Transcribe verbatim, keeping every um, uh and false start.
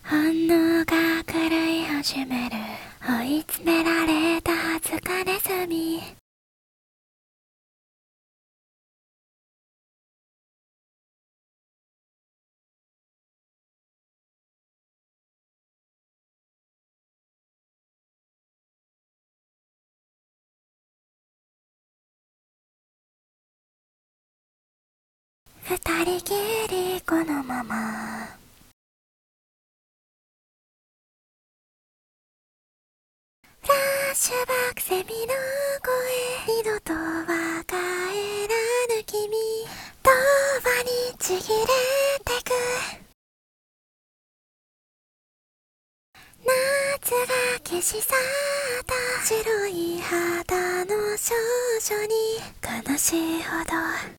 反応が狂い始める。追い詰められたはずかネズミ。二人きりこのまま。フラッシュバックセミの声。二度とは帰らぬ君。ドアにちぎれてく。夏が消し去った白い肌の少女に悲しいほど